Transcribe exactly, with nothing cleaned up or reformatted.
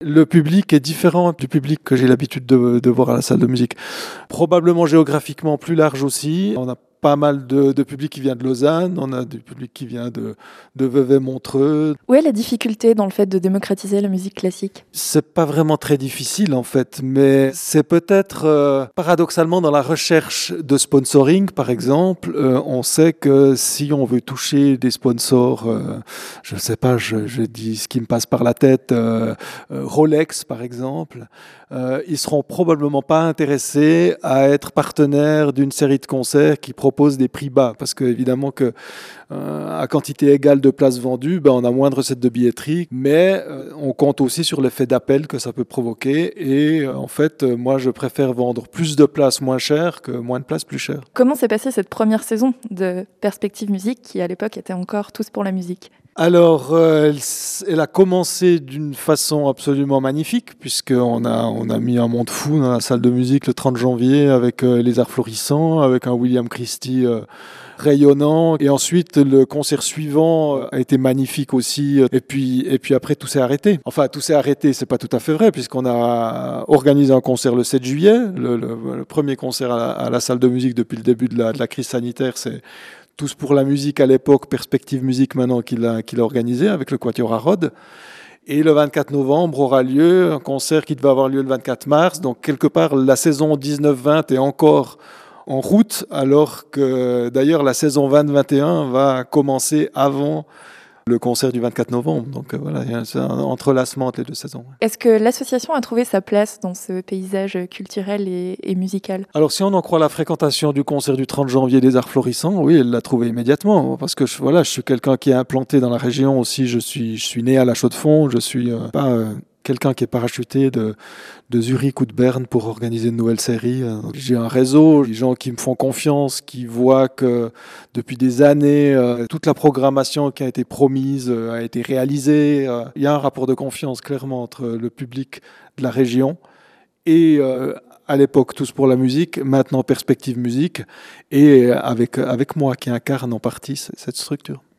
Le public est différent du public que j'ai l'habitude de, de voir à la salle de musique. Probablement géographiquement plus large aussi. On a pas mal de, de public qui vient de Lausanne, on a du public qui vient de, de Vevey-Montreux. Où est la difficulté dans le fait de démocratiser la musique classique ? C'est pas vraiment très difficile en fait, mais c'est peut-être euh, paradoxalement dans la recherche de sponsoring par exemple, euh, on sait que si on veut toucher des sponsors, euh, je ne sais pas, je, je dis ce qui me passe par la tête, euh, euh, Rolex par exemple, euh, ils seront probablement pas intéressés à être partenaires d'une série de concerts qui proposent des prix bas, parce que évidemment que euh, à quantité égale de places vendues, ben, on a moins de recettes de billetterie, mais euh, on compte aussi sur l'effet d'appel que ça peut provoquer. Et euh, en fait, euh, moi, je préfère vendre plus de places moins chères que moins de places plus chères. Comment s'est passée cette première saison de Perspective Musique, qui à l'époque était encore Tous pour la musique ? Alors, euh, elle, elle a commencé d'une façon absolument magnifique, puisqu'on a, on a mis un monde fou dans la salle de musique le trente janvier avec euh, les Arts Florissants, avec un William Christie euh, rayonnant. Et ensuite, le concert suivant a été magnifique aussi. Et puis, et puis après, tout s'est arrêté. Enfin, tout s'est arrêté, c'est pas tout à fait vrai, puisqu'on a organisé un concert le sept juillet. Le, le, le premier concert à la, à la salle de musique depuis le début de la, de la crise sanitaire, c'est Tous pour la musique à l'époque, Perspective Musique maintenant qu'il a, qu'il a organisé avec le Quatuor à Rhodes. Et le vingt-quatre novembre aura lieu un concert qui devait avoir lieu le vingt-quatre mars. Donc quelque part, la saison dix-neuf vingt est encore en route, alors que d'ailleurs la saison vingt vingt et un va commencer avant le concert du vingt-quatre novembre. Donc euh, voilà, il y a un entrelacement entre les deux saisons. Est-ce que l'association a trouvé sa place dans ce paysage culturel et, et musical ? Alors si on en croit la fréquentation du concert du trente janvier des Arts Florissants, oui, elle l'a trouvé immédiatement. Parce que je, voilà, je suis quelqu'un qui est implanté dans la région aussi. Je suis, je suis né à La Chaux-de-Fonds. Je suis euh, pas... Euh, quelqu'un qui est parachuté de, de Zurich ou de Berne pour organiser une nouvelle série. J'ai un réseau, des gens qui me font confiance, qui voient que depuis des années, euh, toute la programmation qui a été promise euh, a été réalisée. Euh, il y a un rapport de confiance clairement entre le public de la région et euh, à l'époque Tous pour la musique, maintenant Perspective Musique, et avec, avec moi qui incarne en partie cette structure.